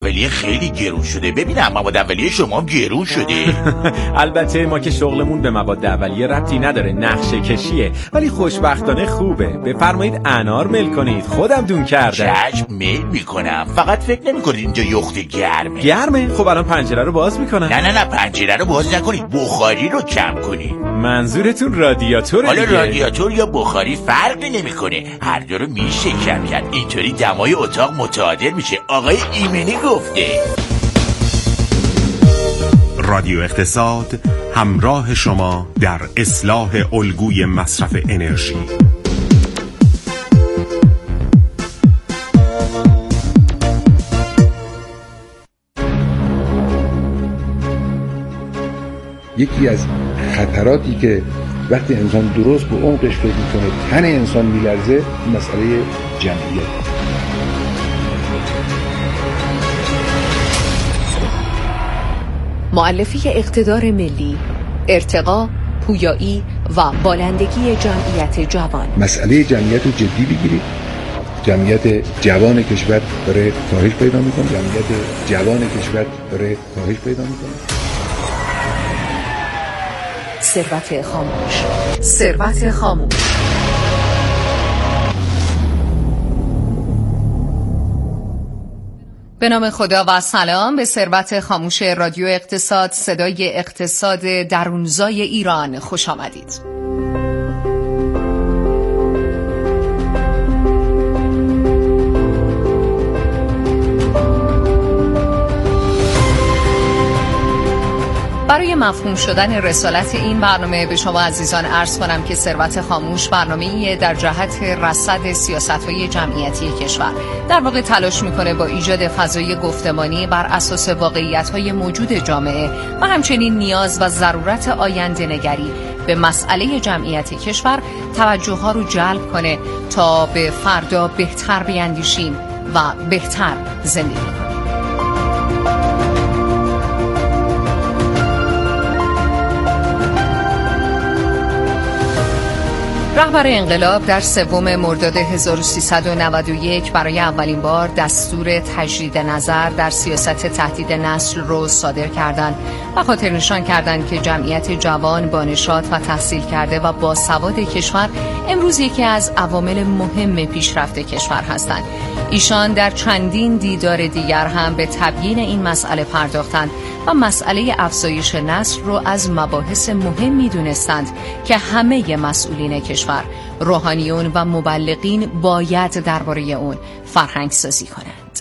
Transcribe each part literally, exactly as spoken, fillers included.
اولیه خیلی گرون شده. ببینم مواد اولیه شما گرون شده. البته ما که شغلمون به مواد اولیه ربطی نداره، نقشه کشیه، ولی خوشبختانه خوبه. بفرمایید انار میل کنید، خودم دون کردم. چشم میل میکنم، فقط فکر نمیکنید اینجا یخت گرمه؟ گرمه؟ خب الان پنجره رو باز میکنم. نه نه نه پنجره رو باز نکنید، بخاری رو کم کنید. منظورتون رادیاتوره دیگه؟ حالا رادیاتور یا بخاری فرقی نمیکنه، هر دو رو میشه کم کرد. اینطوری دمای اتاق متعادل میشه. آقای ایمنی گفته. رادیو اقتصاد همراه شما در اصلاح الگوی مصرف انرژی. یکی از خطراتی که وقتی انسان درست به عمقش فکر میکنه تن انسان میلرزه، مسئله جمعیت. مؤلفه اقتدار ملی، ارتقا، پویایی و بالندگی جمعیت جوان. مسئله جمعیت رو جدی بگیرید. جمعیت جوان کشور داره کاهش پیدا میکنه. جمعیت جوان کشور داره کاهش پیدا میکنه. ثروت خاموش. ثروت خاموش. به نام خدا و سلام به ثروت خاموش رادیو اقتصاد، صدای اقتصاد درونزای ایران خوش آمدید. برای مفهوم شدن رسالت این برنامه به شما عزیزان عرض کنم که ثروت خاموش برنامه‌ای در جهت رصد سیاست‌های جمعیتی کشور. در واقع تلاش می‌کنه با ایجاد فضای گفتمانی بر اساس واقعیت‌های موجود جامعه و همچنین نیاز و ضرورت آینده‌نگری به مسئله جمعیت کشور توجه‌ها رو جلب کنه تا به فردا بهتر بیاندیشیم و بهتر زندگی کنیم. رهبر انقلاب در سوم مرداد هزار و سیصد و نود و یک برای اولین بار دستور تجدید نظر در سیاست تهدید نسل رو صادر کردند و خاطر نشان کردند که جمعیت جوان با نشاط و تحصیل کرده و با سواد کشور امروز یکی از عوامل مهم پیشرفت کشور هستند. ایشان در چندین دیدار دیگر هم به تبیین این مسئله پرداختند و مسئله افزایش نسل رو از مباحث مهمی دونستند که همه مسئولین کشور، روحانیون و مبلغین باید درباره اون فرهنگ سازی کنند.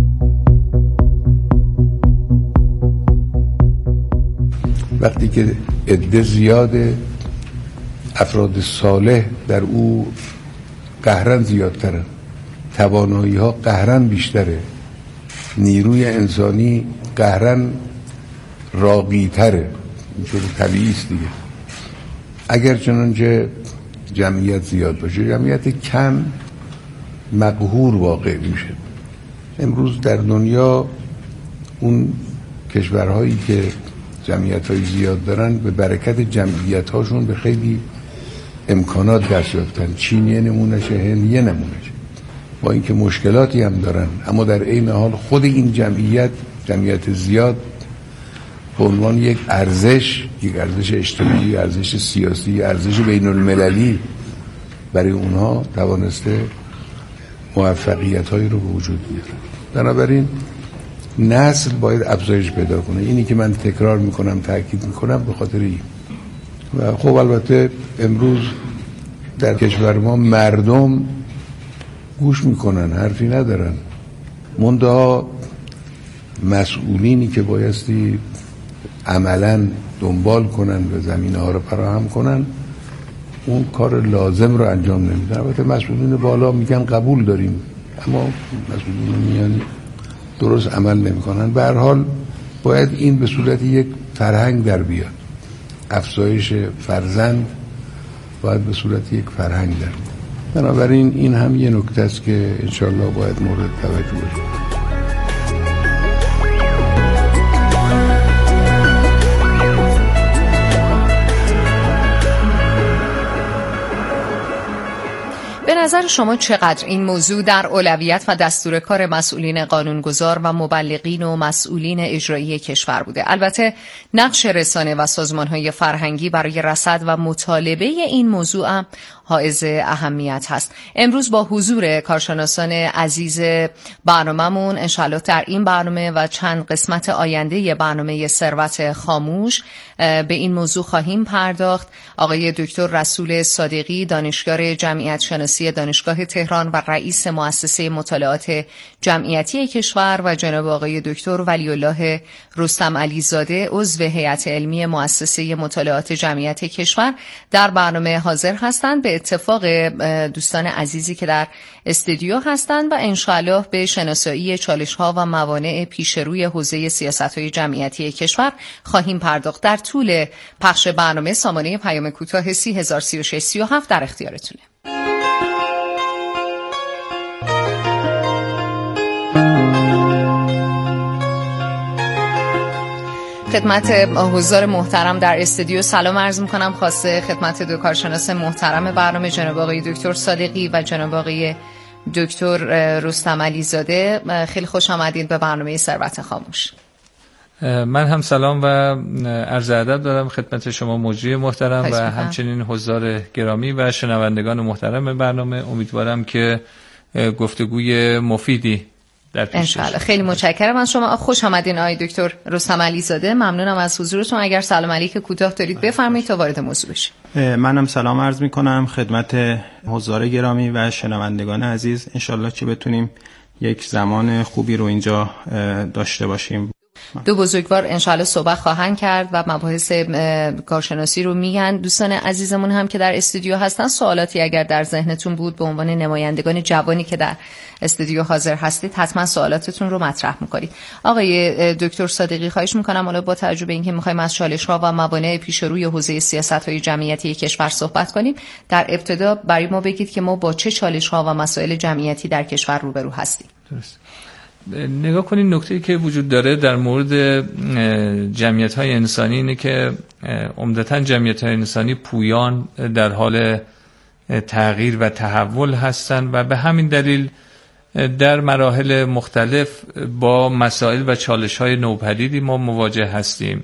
وقتی که عده زیاده، افراد صالح در او قهرن زیادتره، توانایی ها قهرن بیشتره، نیروی انسانی قهرن راقی تره. اینطور طبیعی است دیگه. اگر چنانچه جمعیت زیاد باشه، جمعیت کم مقهور واقع میشه. امروز در دنیا اون کشورهایی که جمعیت‌های زیاد دارن به برکت جمعیت‌هاشون به خیلی امکانات دست یافتن. چین یه نمونهشه، هند یه نمونهشه، با اینکه مشکلاتی هم دارن، اما در عین حال خود این جمعیت جمعیت زیاد به عنوان یک ارزش، یک ارزش اجتماعی، ارزش سیاسی، ارزش بین المللی برای اونها توانسته موفقیت هایی رو به وجود بیاره. بنابراین نسل باید افزایش پیدا کنه. اینی که من تکرار میکنم، تاکید میکنم به خاطر این. و خب البته امروز در کشور ما مردم گوش میکنن، حرفی ندارن. منتها مسئولینی که بایستی عملاً دنبال کنن و زمینه ها رو فراهم کنن، اون کار لازم رو انجام نمیدن. البته مسئولین بالا میگن قبول داریم، اما مسئولین میان درست عمل نمیکنن. به هر حال باید این به صورت یک فرهنگ در بیاد. افزایش فرزند باید به صورت یک فرهنگ در بیاد. بنابراین این هم یه نکته است که انشالله باید مورد توجه باشه. به نظر شما چقدر این موضوع در اولویت و دستور کار مسئولین قانونگذار و مبلغین و مسئولین اجرایی کشور بوده؟ البته نقش رسانه و سازمان‌های فرهنگی برای رصد و مطالبه این موضوع هم حائز اهمیت هست. امروز با حضور کارشناسان عزیز برنامه‌مون انشالله در این برنامه و چند قسمت آینده برنامه ثروت خاموش به این موضوع خواهیم پرداخت. آقای دکتر رسول صادقی، دانشیار جمعیت شناسی دانشگاه تهران و رئیس مؤسسه مطالعات جمعیتی کشور، و جناب آقای دکتر ولی الله رستم علیزاده، عضو هیئت علمی مؤسسه مطالعات جمعیت کشور در برنامه حاضر هستند. به اتفاق دوستان عزیزی که در استودیو هستند و انشاءالله به شناسایی چالش‌ها و موانع پیش روی حوزه سیاست‌های جمعیتی کشور خواهیم پرداخت. در طول پخش برنامه سامانه پیام کوتاه سی هزار و سی و شش سی و هفت در اختیارتونه. خدمت حضار محترم در استودیو سلام عرض میکنم، خاصه خدمت دو کارشناس محترم برنامه جناب آقای دکتر صادقی و جناب آقای دکتر رستم علیزاده. خیلی خوش آمدید به برنامه ثروت خاموش. من هم سلام و عرض ادب دارم خدمت شما مجری محترم و همچنین حضار گرامی و شنوندگان محترم برنامه. امیدوارم که گفتگوی مفیدی انشاءالله. خیلی متشکرم از شما. خوش آمدین آقای دکتر رستم علیزاده. ممنونم از حضورتون. اگر سلام علیک کوتاه دارید بفرمایید تا وارد موضوع بشیم. منم سلام عرض میکنم خدمت حضار گرامی و شنوندگان عزیز. انشاءالله که بتونیم یک زمان خوبی رو اینجا داشته باشیم. دو بزرگوار انشاءالله صحبت خواهند کرد و مباحث کارشناسی رو میگن. دوستان عزیزمون هم که در استودیو هستن، سوالاتی اگر در ذهنتون بود به عنوان نمایندگان جوانی که در استودیو حاضر هستید، حتما سوالاتتون رو مطرح میکنید. آقای دکتر صادقی، خواهش میکنم حالا با توجه به اینکه میخوایم از چالش‌ها و موانع پیش روی حوزه سیاست‌های جمعیتی کشور صحبت کنیم، در ابتدا برای ما بگید که ما با چه چالش‌ها و مسائل جمعیتی در کشور روبرو هستیم. درست. نگاه کنید، نکته‌ای که وجود داره در مورد جمعیت‌های انسانی اینه که عمدتاً جمعیت‌های انسانی پویان در حال تغییر و تحول هستند و به همین دلیل در مراحل مختلف با مسائل و چالش‌های نوپدیدی ما مواجه هستیم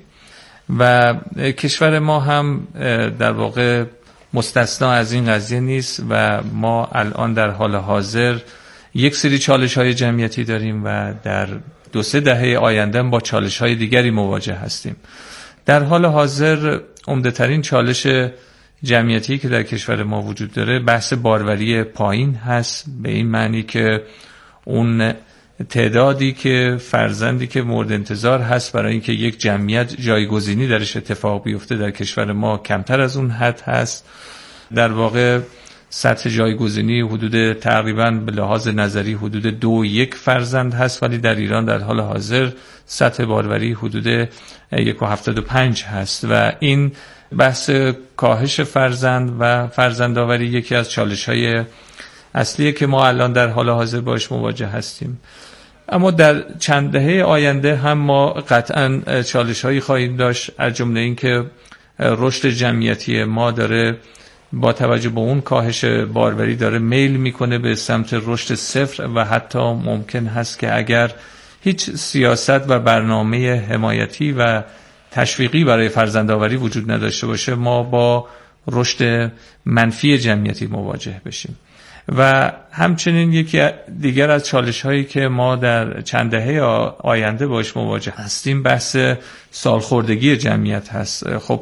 و کشور ما هم در واقع مستثنا از این قضیه نیست و ما الان در حال حاضر یک سری چالش‌های جمعیتی داریم و در دو سه دهه آینده با چالش‌های دیگری مواجه هستیم. در حال حاضر عمده‌ترین چالش جمعیتی که در کشور ما وجود داره بحث باروری پایین هست، به این معنی که اون تعدادی که فرزندی که مورد انتظار هست برای اینکه یک جمعیت جایگزینی درش اتفاق بیفته در کشور ما کمتر از اون حد هست. در واقع سطح جایگزینی حدود تقریباً به لحاظ نظری حدود دو یک فرزند هست، ولی در ایران در حال حاضر سطح باروری حدود یک و هفتاد و پنج هست و این بحث کاهش فرزند و فرزندآوری یکی از چالش‌های اصلیه که ما الان در حال حاضر باش مواجه هستیم. اما در چند دهه آینده هم ما قطعاً چالش‌هایی خواهیم داشت، از جمله این که رشد جمعیتی ما داره با توجه به اون کاهش باروری داره میل میکنه به سمت رشد صفر و حتی ممکن هست که اگر هیچ سیاست و برنامه حمایتی و تشویقی برای فرزندآوری وجود نداشته باشه ما با رشد منفی جمعیتی مواجه بشیم. و همچنین یکی دیگر از چالش هایی که ما در چند دهه آینده باش مواجه هستیم بحث سالخوردگی جمعیت هست. خب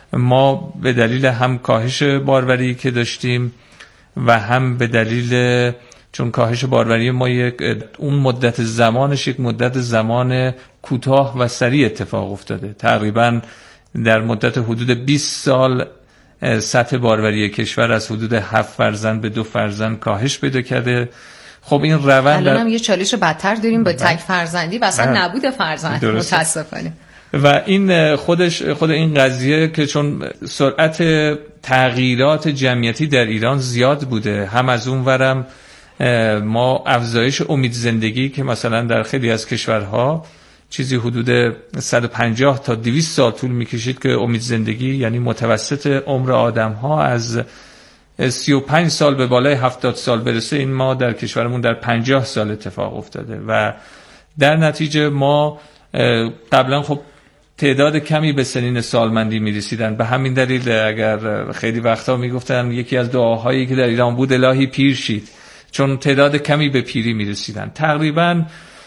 ما به دلیل هم کاهش باروری که داشتیم و هم به دلیل چون کاهش باروری ما یک اون مدت زمانش یک مدت زمان کوتاه و سریع اتفاق افتاده، تقریبا در مدت حدود بیست سال سطح باروری کشور از حدود هفت فرزند به دو فرزند کاهش پیدا کرده. خب این روند الان هم یه چالش بدتر داریم با تک فرزندی و اصلا نبود فرزند متاسفانه. و این خودش خود این قضیه که چون سرعت تغییرات جمعیتی در ایران زیاد بوده، هم از اون ورم ما افزایش امید زندگی که مثلا در خیلی از کشورها چیزی حدود صد و پنجاه تا دویست سال طول میکشید که امید زندگی یعنی متوسط عمر آدم ها از سی و پنج سال به بالای هفتاد سال برسه، این ما در کشورمون در پنجاه سال اتفاق افتاده و در نتیجه ما قبلا خب تعداد کمی به سنین سالمندی میرسیدن. به همین دلیل اگر خیلی وقتا میگفتن یکی از دعاهایی که در ایران بود الهی پیر شید، چون تعداد کمی به پیری میرسیدن. تقریبا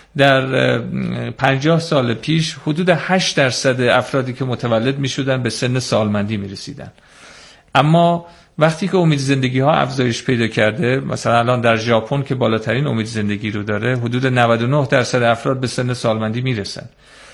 در پنجاه سال پیش حدود هشت درصد افرادی که متولد میشدن به سن سالمندی میرسیدن. اما وقتی که امید زندگی ها افزایش پیدا کرده، مثلا الان در ژاپن که بالاترین امید زندگی رو داره، حدود نود و نه درصد افراد به سن سالمندی میرسن.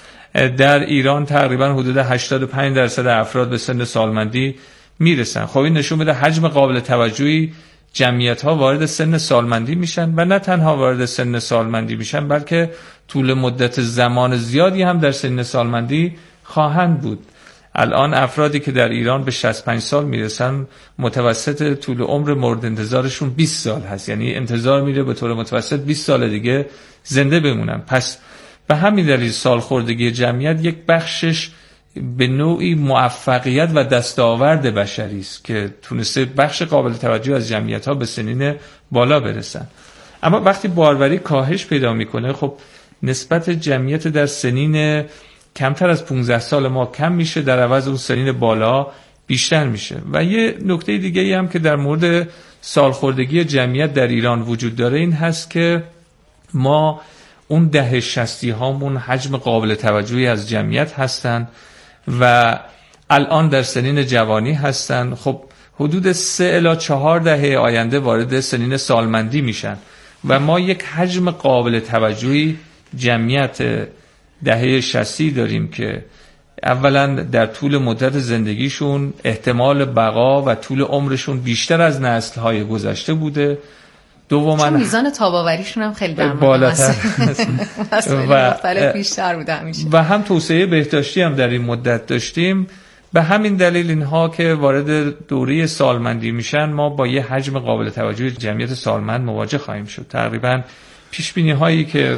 در ایران تقریبا حدود هشتاد و پنج درصد افراد به سن سالمندی میرسن. خب این نشون میده حجم قابل توجهی جمعیت ها وارد سن سالمندی میشن و نه تنها وارد سن سالمندی میشن بلکه طول مدت زمان زیادی هم در سن سالمندی خواهند بود. الان افرادی که در ایران به شصت و پنج سال میرسن متوسط طول عمر مورد انتظارشون بیست سال هست، یعنی انتظار میره به طور متوسط بیست سال دیگه زنده بمونن. پس به همین دلیل سالخوردگی جمعیت یک بخشش به نوعی موفقیت و دستاورد بشری است که تونسته بخش قابل توجه از جمعیت ها به سنین بالا برسن. اما وقتی باروری کاهش پیدا میکنه، خب نسبت جمعیت در سنین کمتر از پانزده سال ما کم میشه، در عوض اون سنین بالا بیشتر میشه. و یه نکته دیگه ای هم که در مورد سالخوردگی جمعیت در ایران وجود داره این هست که ما اون دهه شصتی هامون حجم قابل توجهی از جمعیت هستن و الان در سنین جوانی هستن. خب حدود سه الی چهار دهه آینده وارد سنین سالمندی میشن و ما یک حجم قابل توجهی جمعیت دهه شصتی داریم که اولا در طول مدت زندگیشون احتمال بقا و طول عمرشون بیشتر از نسل‌های گذشته بوده. دوما میزان تاباوریشون هم خیلی در بالاتر و مختلف بیشتر بوده همیشه و هم توسعه بهداشتی هم در این مدت داشتیم. به همین دلیل اینها که وارد دوره سالمندی میشن ما با یه حجم قابل توجه جمعیت سالمند مواجه خواهیم شد. تقریبا پیش بینی هایی که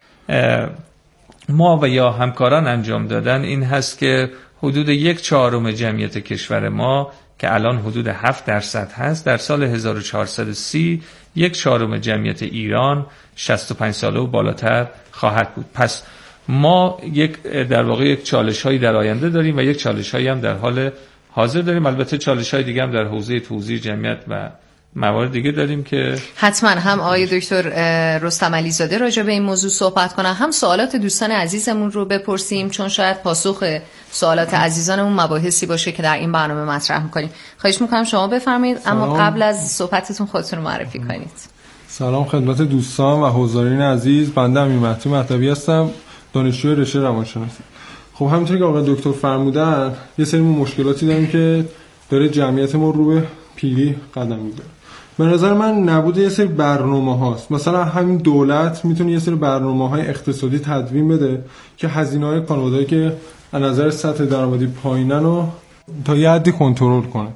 ما و یا همکاران انجام دادن این هست که حدود یک چهارم جمعیت کشور ما که الان حدود هفت درصد هست در سال هزار و چهارصد و سی یک چهارم جمعیت ایران شصت و پنج ساله و بالاتر خواهد بود. پس ما یک در واقع یک چالش هایی در آینده داریم و یک چالش هایی هم در حال حاضر داریم. البته چالش های دیگه هم در حوزه توزیع جمعیت و موارد دیگه داریم که حتما هم آقای دکتر رستم علیزاده راجع به این موضوع صحبت کنن، هم سوالات دوستان عزیزمون رو بپرسیم چون شاید پاسخ سوالات عزیزانمون مباحثی باشه که در این برنامه مطرح می‌کنیم. خواهش می‌کنم شما بفرمایید، اما قبل از صحبتتون خودتون رو معرفی کنید. سلام خدمت دوستان و حضارین عزیز، بنده امیر مهدی مطلبی هستم، دانشجوی رشته روانشناسی. خب همونطوری که آقای دکتر فرمودن یه سری مشکلاتی داریم که داره جمعیت ما رو به پیری قدم می‌ذاره. به نظر من نبوده یه سری برنامه هاست، مثلا همین دولت میتونه یه سری برنامه های اقتصادی تدوین بده که هزینه های خانواده‌ای که از نظر سطح درآمدی پایینن رو تا یه حدی کنترل کنه.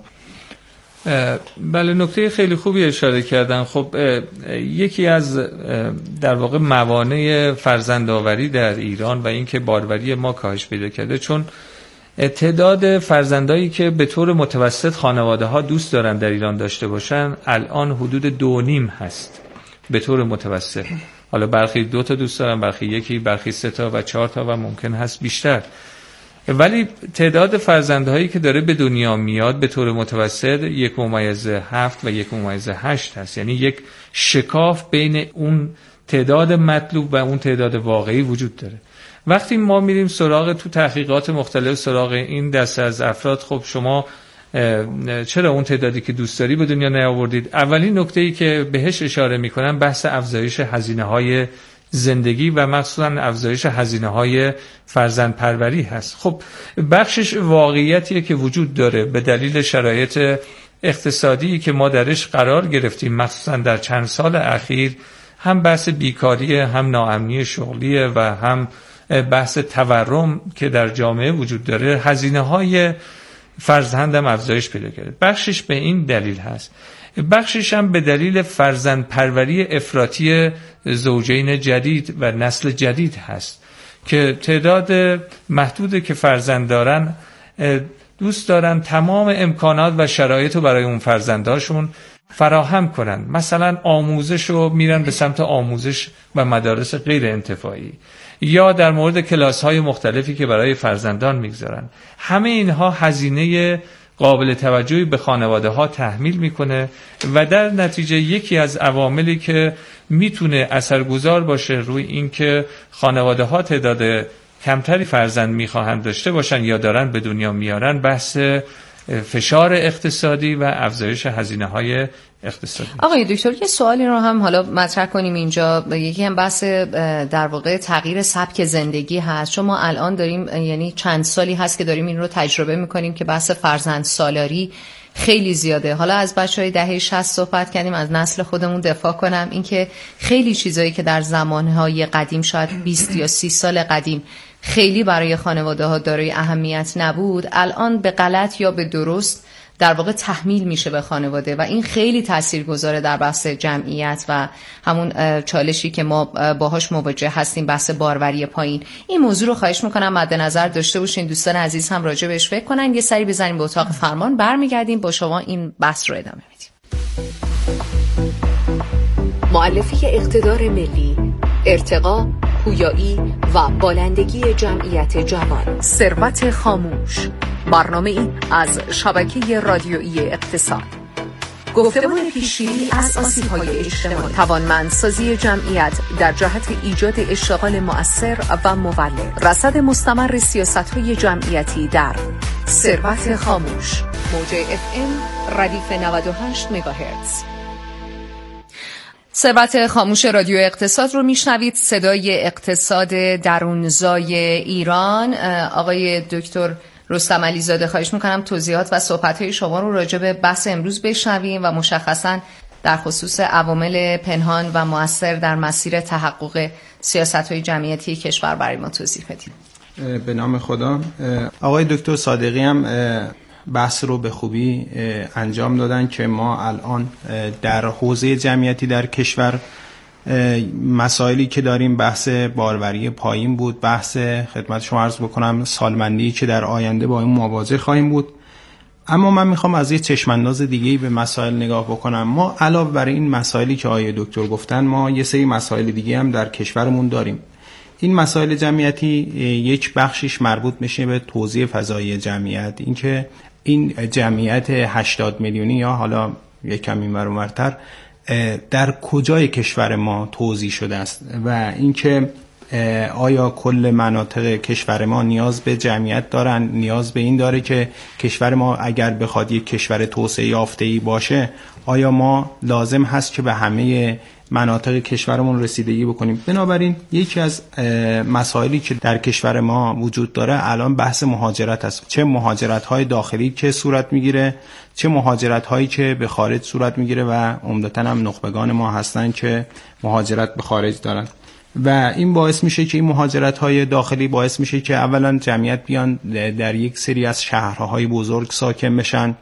بله، نکته خیلی خوبی اشاره کردن. خب یکی از در واقع موانع فرزندآوری در ایران و اینکه باروری ما کاهش پیدا کرده چون تعداد فرزندایی که به طور متوسط خانواده ها دوست دارن در ایران داشته باشن الان حدود دو نیم هست به طور متوسط. حالا برخی دو تا دوست دارن، برخی یکی، برخی سه تا و چهار تا و ممکن هست بیشتر. ولی تعداد فرزندهایی که داره به دنیا میاد به طور متوسط یک ممیز هفت و یک ممیز هشت هست، یعنی یک شکاف بین اون تعداد مطلوب و اون تعداد واقعی وجود داره. وقتی ما میریم سراغ تو تحقیقات مختلف سراغ این دسته از افراد، خب شما چرا اون تعدادی که دوست داری به دنیا نیاوردید؟ اولین نکته‌ای که بهش اشاره میکنم بحث افزایش هزینه‌های زندگی و مخصوصا افزایش هزینه‌های فرزندپروری هست. خب بخشش واقعیتیه که وجود داره به دلیل شرایط اقتصادی که ما درش قرار گرفتیم، مخصوصا در چند سال اخیر، هم بحث بیکاری، هم ناامنی شغلی و هم بحث تورم که در جامعه وجود داره، هزینه‌های فرزند هم افزایش پیدا کرده. بخشش به این دلیل هست، بخشش هم به دلیل فرزند پروری افراطی زوجین جدید و نسل جدید هست که تعداد محدود که فرزند دارن دوست دارن تمام امکانات و شرایط رو برای اون فرزنداشون فراهم کنن. مثلا آموزش رو میرن به سمت آموزش و مدارس غیر انتفاعی، یا در مورد کلاس های مختلفی که برای فرزندان میگذارن. همه اینها هزینه قابل توجهی به خانواده ها تحمیل میکنه و در نتیجه یکی از عواملی که میتونه اثرگذار باشه روی این که خانواده ها تعداد کمتری فرزند میخواهند داشته باشن یا دارن به دنیا میارن، بحث فشار اقتصادی و افزایش هزینه های اقتصادی. آقای دکتر یه سوالی رو هم حالا مطرح کنیم اینجا، یکی هم بحث در واقع تغییر سبک زندگی هست. چون ما الان داریم، یعنی چند سالی هست که داریم این رو تجربه میکنیم که بحث فرزند سالاری خیلی زیاده. حالا از بچهای دهه شصت صحبت کردیم، از نسل خودمون دفاع کنم، اینکه خیلی چیزایی که در زمانهای قدیم شاید بیست یا سی سال قدیم خیلی برای خانواده ها دارای اهمیت نبود، الان به غلط یا به درست در واقع تحمیل میشه به خانواده و این خیلی تاثیرگذاره در بحث جمعیت و همون چالشی که ما باهاش مواجه هستیم، بحث باروری پایین. این موضوع رو خواهش میکنم مد نظر داشته باشین، دوستان عزیز هم راجع بهش فکر کنن. یه سری بزنیم به اتاق فرمان، برمیگردیم با شما این بحث رو ادامه میدیم. مؤلفه اقتدار ملی، ارتقا، پویایی و بالندگی جمعیت جوان. ثروت خاموش، برنامه ای از شبکه رادیویی اقتصاد. گفتمان پیشگیری از آسیب‌های اجتماعی، توانمندسازی جمعیت در جهت ایجاد اشتغال مؤثر و مولد، رصد مستمر سیاست‌های جمعیتی در ثروت خاموش. موج اف ام ردیف نود و هشت مگاهرتز. ثروت خاموش رادیو اقتصاد رو میشنوید، صدای اقتصاد درونزای ایران. آقای دکتر رستم علیزاده خواهش میکنم توضیحات و صحبت‌های شما رو راجع به بحث امروز بشنویم و مشخصاً در خصوص عوامل پنهان و مؤثر در مسیر تحقق سیاست‌های جمعیتی کشور برای ما توضیح بدید. به نام خدا. آقای دکتر صادقی هم بحث رو به خوبی انجام دادن که ما الان در حوزه جمعیتی در کشور مسائلی که داریم بحث باروری پایین بود، بحث خدمت شما عرض بکنم سالمندی که در آینده با این مواجه خواهیم بود. اما من میخوام از یه چشمانداز دیگه‌ای به مسائل نگاه بکنم. ما علاوه بر این مسائلی که آقای دکتر گفتن، ما یه سری مسائل دیگه هم در کشورمون داریم. این مسائل جمعیتی یک بخشش مربوط میشه به توزیع فضایی جمعیت، اینکه این جمعیت هشتاد میلیونی یا حالا یک کم اینور اونورتر در کجای کشور ما توزیع شده است و اینکه آیا کل مناطق کشور ما نیاز به جمعیت دارن، نیاز به این داره که کشور ما اگر بخواد یک کشور توسعه یافته‌ای باشه، آیا ما لازم هست که به همه مناطق کشورمون رسیدگی بکنیم. بنابراین یکی از مسائلی که در کشور ما وجود داره الان بحث مهاجرت است، چه مهاجرت های داخلی که صورت میگیره، چه مهاجرت هایی که به خارج صورت میگیره و عمدتاً هم نخبگان ما هستن که مهاجرت به خارج دارن و این باعث میشه که این مهاجرت های داخلی باعث میشه که اولا جمعیت بیان در یک سری از شهرهای بزرگ ساکن بشن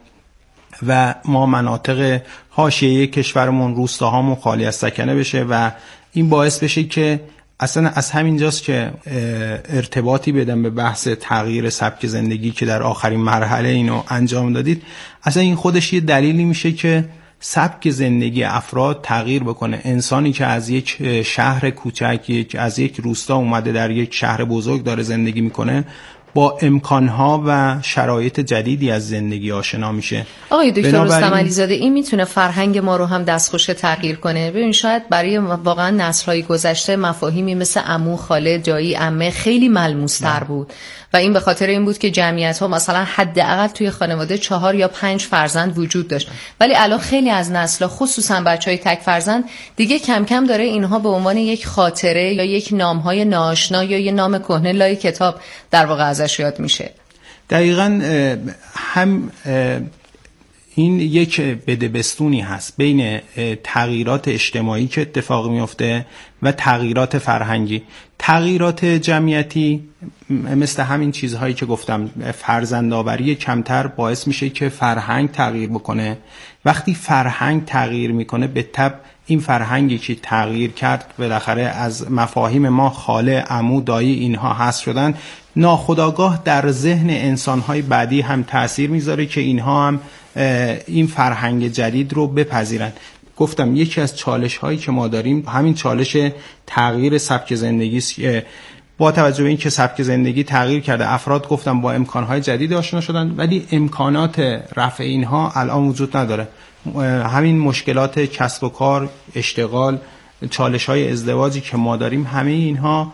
و ما مناطق حاشیه کشورمون، روستاهامون خالی از سکنه بشه و این باعث بشه که اصلا از همینجاست که ارتباطی بدم به بحث تغییر سبک زندگی که در آخرین مرحله اینو انجام دادید. اصلا این خودش یه دلیلی میشه که سبک زندگی افراد تغییر بکنه. انسانی که از یک شهر کوچک، یک از یک روستا اومده در یک شهر بزرگ داره زندگی میکنه، با امکانها و شرایط جدیدی از زندگی آشنا میشه. آقای دکتر رستم علیزاده، این میتونه فرهنگ ما رو هم دستخوش تغییر کنه. ببین شاید برای واقعا نسل‌های گذشته مفاهیمی مثل عمو، خاله، دایی، عمه خیلی ملموس‌تر بود و این به خاطر این بود که جمعیت‌ها مثلا حداقل توی خانواده چهار یا پنج فرزند وجود داشت، ولی الان خیلی از نسل‌ها خصوصا بچهای تک فرزند دیگه کم کم داره اینها به عنوان یک خاطره یا یک نام‌های ناآشنا یا یک نام کهنه لای کتاب در واقع ازش یاد میشه. دقیقاً هم این یک بدبستونی هست بین تغییرات اجتماعی که اتفاق میفته و تغییرات فرهنگی. تغییرات جمعیتی مثل همین چیزهایی که گفتم، فرزندآوری کمتر باعث میشه که فرهنگ تغییر بکنه. وقتی فرهنگ تغییر میکنه به تبع این فرهنگی که تغییر کرد بالاخره از مفاهیم ما خاله، عمو، دایی اینها حذف شدن، ناخودآگاه در ذهن انسان‌های بعدی هم تأثیر میذاره که اینها هم این فرهنگ جدید رو بپذیرن. گفتم یکی از چالش هایی که ما داریم همین چالش تغییر سبک زندگی است. با توجه به این که سبک زندگی تغییر کرده، افراد گفتم با امکانهای جدید آشنا شدن، ولی امکانات رفع اینها الان وجود نداره. همین مشکلات کسب و کار، اشتغال، چالش های ازدواجی که ما داریم، همه اینها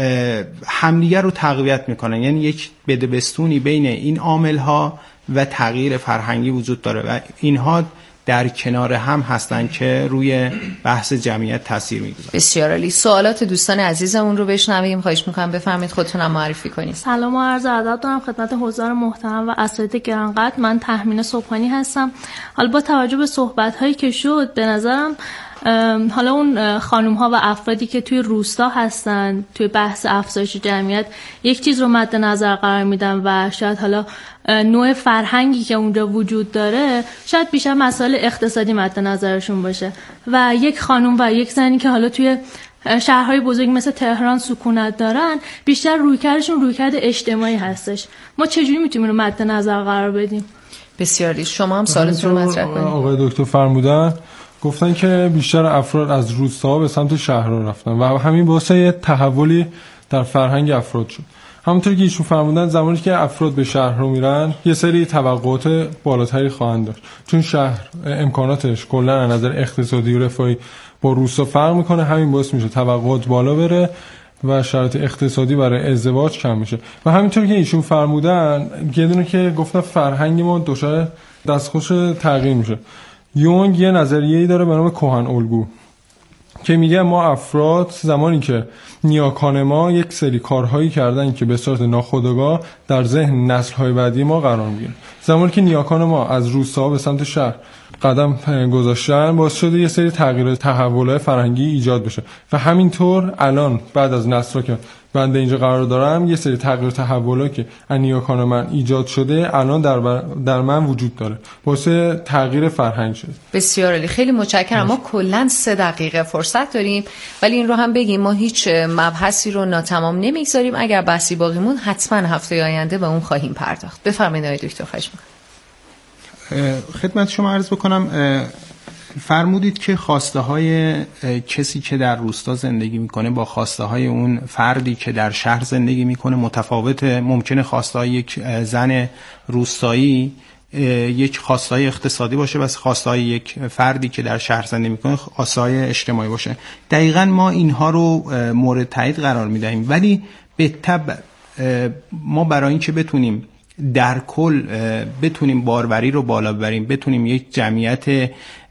همدیگر رو تقویت میکنن. یعنی یک بدبستونی بین این عامل ها و تغییر فرهنگی وجود داره و اینها در کنار هم هستن که روی بحث جمعیت تاثیر میگذارن. بسیار عالی. سوالات دوستان عزیزمون رو بشنویم. خواهش میکنم بفرمایید خودتونم معرفی کنید. سلام و عرض ادب دارم خدمت حضار محترم و اساتید گرانقدر. من تهمینه صبحانی هستم. حالا با توجه به صحبت هایی که شد، به نظرم حالا اون خانم ها و افرادی که توی روستا هستن توی بحث افزایش جمعیت یک چیز رو مد نظر قرار میدن و شاید حالا نوع فرهنگی که اونجا وجود داره شاید بیشتر مسائل اقتصادی مد نظرشون باشه و یک خانم و یک زنی که حالا توی شهرهای بزرگ مثل تهران سکونت دارن بیشتر رویکردشون رویکرد اجتماعی هستش. ما چجوری میتونیم رو مد نظر قرار بدیم؟ بسیار عالی. شما هم سوالتون رو مطرح کنید. آقای دکتر فرمودن گفتن که بیشتر افراد از روستاها به سمت شهرها رفتن و همین باعث یه تحولی در فرهنگ افراد شد. همونطور که ایشون فرمودن زمانی که افراد به شهرها میرن یه سری توقعات بالاتری خواهند داشت، چون شهر امکاناتش کلا از نظر اقتصادی و رفاهی با روستا فرق میکنه. همین باعث میشه توقعات بالا بره و شرایط اقتصادی برای ازدواج کم میشه. و همینطور که ایشون فرمودن یه دونه که گفتن فرهنگ ما دچار دستخوش تغییر میشه. یونگ یه نظریه‌ای داره به نام کهن الگو که میگه ما افراد زمانی که نیاکان ما یک سری کارهایی کردن که به صورت ناخودآگاه در ذهن نسل‌های بعدی ما قرار میگیره، زمانی که نیاکان ما از روستا به سمت شهر قدم گذاشتن باعث شده یه سری تغییر تحولات فرهنگی ایجاد بشه و همینطور الان بعد از نسل‌ها که بنده اینجا قرار دارم یه سری تغییر تحولاتی که نیاکان من ایجاد شده الان در, بر... در من وجود داره واسه تغییر فرهنگ شده. بسیار عالی. خیلی متشکرم. ما کلا سه دقیقه فرصت داریم ولی این رو هم بگیم ما هیچ مبحثی رو ناتمام نمیگذاریم. اگر بحثی باقی مون حتما هفته آینده به اون خواهیم پرداخت. بفرمایید آقای دکتر. خواهش می‌کنم. خدمت شما عرض بکنم، فرمودید که خواسته های کسی که در روستا زندگی میکنه با خواسته های اون فردی که در شهر زندگی میکنه متفاوته. ممکنه خواسته های یک زن روستایی یک خواسته های اقتصادی باشه و خواسته های یک فردی که در شهر زندگی میکنه خواسته های اجتماعی باشه. دقیقاً ما اینها رو مورد تایید قرار میدهیم، ولی به تبع ما برای اینکه بتونیم در کل بتونیم باروری رو بالا ببریم، بتونیم یک جمعیت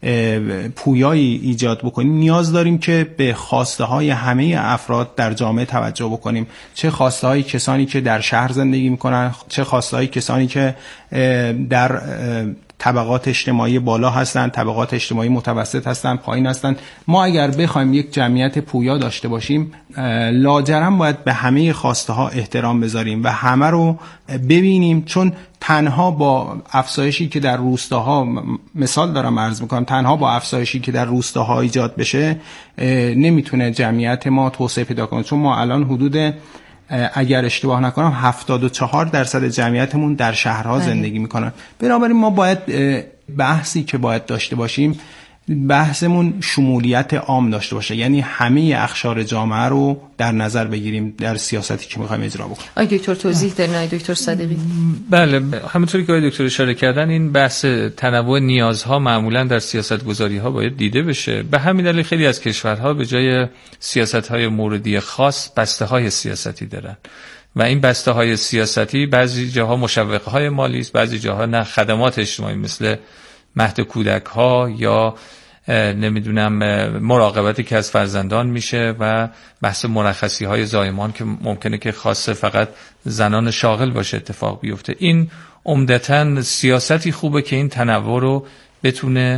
پویایی ایجاد بکنیم، نیاز داریم که به خواسته های همه افراد در جامعه توجه بکنیم. چه خواسته های کسانی که در شهر زندگی میکنن، چه خواسته های کسانی که در طبقات اجتماعی بالا هستند، طبقات اجتماعی متوسط هستند، پایین هستند. ما اگر بخوایم یک جمعیت پویا داشته باشیم لاجرم باید به همه خواسته ها احترام بذاریم و همه رو ببینیم، چون تنها با افزایشی که در روستاها، مثال دارم عرض میکنم، تنها با افزایشی که در روستاها ایجاد بشه نمیتونه جمعیت ما توسعه پیدا کنه. چون ما الان حدود اگر اشتباه نکنم هفتاد و چهار درصد جمعیتمون در شهرها زندگی میکنن. بنابراین ما باید بحثی که باید داشته باشیم بحثمون شمولیت عام داشته باشه، یعنی همه اقشار جامعه رو در نظر بگیریم در سیاستی که میخوایم اجرا بکنیم. آقای دکتر توضیح دارین آقای دکتر صادقی؟ بله، همونطوری که آقای دکتر اشاره کردن این بحث تنوع نیازها معمولا در سیاست‌گذاری ها باید دیده بشه. به همین دلیل خیلی از کشورها به جای سیاست‌های موردی خاص بسته‌های سیاستی دارن و این بسته‌های سیاستی بعضی جاها مشوق‌های مالی است، بعضی جاها نه خدمات اجتماعی مثل مهد کودک ها یا نمیدونم مراقبتی که از فرزندان میشه و بحث مرخصی های زایمان که ممکنه که خاصه فقط زنان شاغل باشه اتفاق بیفته. این عمدتاً سیاستی خوبه که این تنوع رو بتونه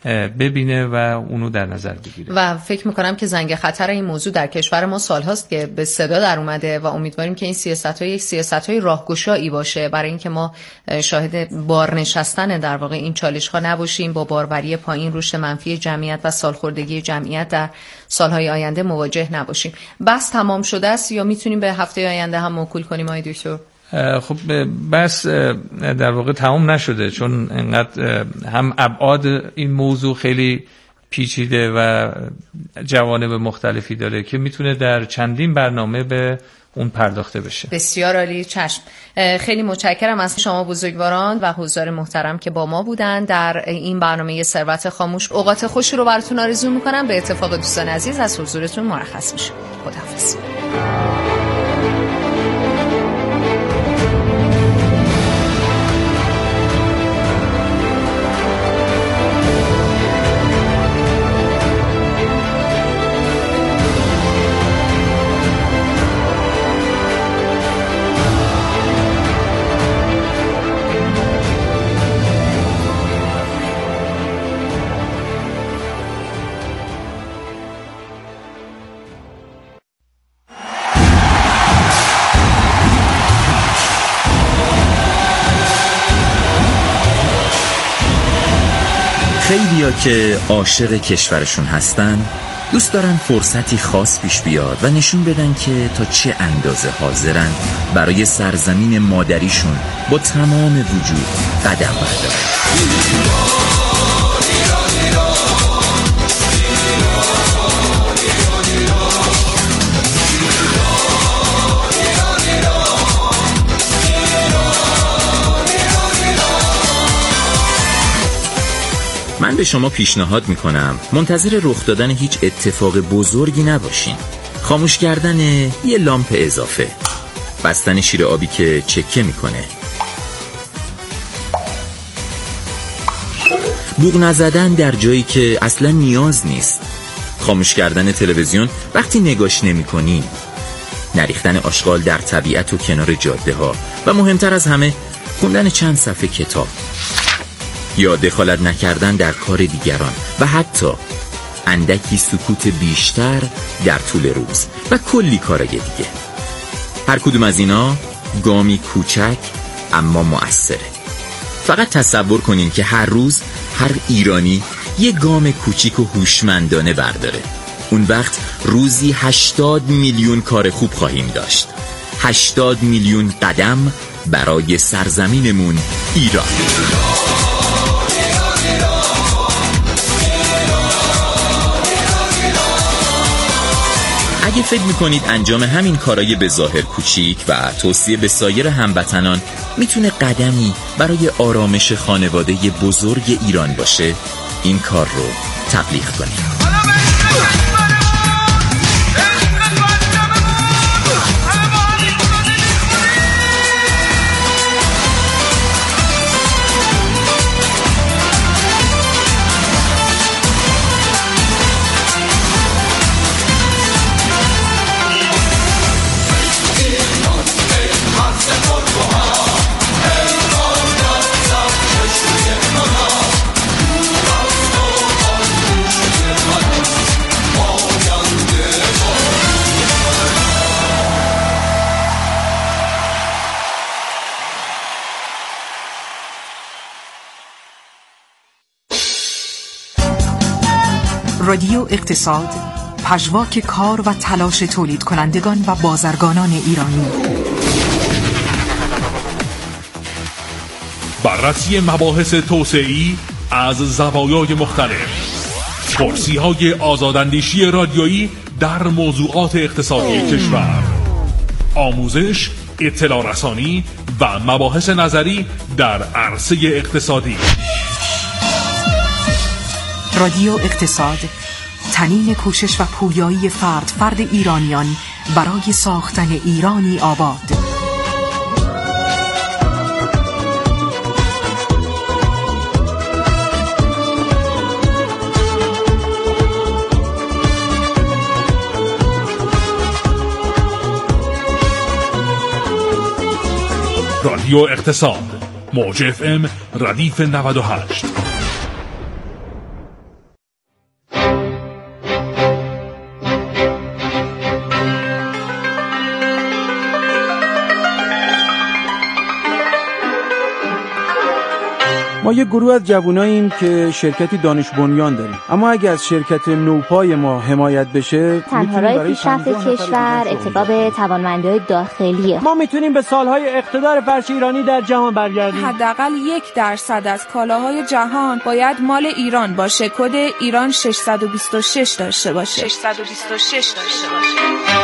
ببینه و اونو در نظر بگیره. و فکر میکنم که زنگ خطر این موضوع در کشور ما سالهاست که به صدا در اومده و امیدواریم که این سیاست‌های یک سیاست‌های راهگشایی باشه برای اینکه ما شاهد بار نشستن در واقع این چالش‌ها نباشیم، با باروری پایین، رشد منفی جمعیت و سالخوردگی جمعیت در سالهای آینده مواجه نباشیم. بس تمام شده است یا میتونیم به هفته آینده هم موکول کنیم آقای دکتر؟ خب بس در واقع تمام نشده، چون انقدر هم ابعاد این موضوع خیلی پیچیده و جوانب مختلفی داره که میتونه در چندین برنامه به اون پرداخته بشه. بسیار عالی، چشم. خیلی متشکرم از شما بزرگواران و حضار محترم که با ما بودن در این برنامه ثروت خاموش. اوقات خوشی رو براتون آرزو میکنم. به اتفاق دوستان عزیز از حضورتون مرخص میشم. خداحافظ. خیلیا که عاشق کشورشون هستن دوست دارن فرصتی خاص پیش بیاد و نشون بدن که تا چه اندازه حاضرن برای سرزمین مادریشون با تمام وجود قدم بردارن. من به شما پیشنهاد میکنم منتظر رخ دادن هیچ اتفاق بزرگی نباشین. خاموش کردن یه لامپ اضافه، بستن شیر آبی که چکه میکنه، بوق نزدن در جایی که اصلا نیاز نیست، خاموش کردن تلویزیون وقتی نگاش نمیکنین، نریختن آشغال در طبیعت و کنار جاده ها و مهمتر از همه خوندن چند صفحه کتاب، یا دخالت نکردن در کار دیگران و حتی اندکی سکوت بیشتر در طول روز و کلی کارای دیگه. هر کدوم از اینا گامی کوچک اما مؤثره. فقط تصور کنین که هر روز هر ایرانی یه گام کوچیک و هوشمندانه برداره. اون وقت روزی هشتاد میلیون کار خوب خواهیم داشت. هشتاد میلیون قدم برای سرزمینمون ایران. اگه فکر میکنید انجام همین کارای به ظاهر کوچیک و توصیه به سایر هموطنان میتونه قدمی برای آرامش خانواده بزرگ ایران باشه، این کار رو تبلیغ کنید. رادیو اقتصاد، پژواک کار و تلاش تولید کنندگان و بازرگانان ایرانی. بررسی مباحث توسعه‌ای از زوایای مختلف، پرسی‌های آزاداندیشی رادیویی در موضوعات اقتصادی کشور، آموزش، اطلاع رسانی و مباحث نظری در عرصه اقتصادی. رادیو اقتصاد، تنین کوشش و پویایی فرد فرد ایرانیان برای ساختن ایرانی آباد. رادیو اقتصاد، موج اف ام ردیف نود و هشت. ما یه گروه از جواناییم که شرکتی دانش بنیان داریم، اما اگه از شرکت نوپای ما حمایت بشه تنها راه پیشرفت کشور اتکا به توانمندی‌های داخلیه. ما میتونیم به سالهای اقتدار فرش ایرانی در جهان برگردیم. حداقل یک درصد از کالاهای جهان باید مال ایران باشه. کد ایران ششصد و بیست و شش داشته باشه. ششصد و بیست و شش داشته باشه.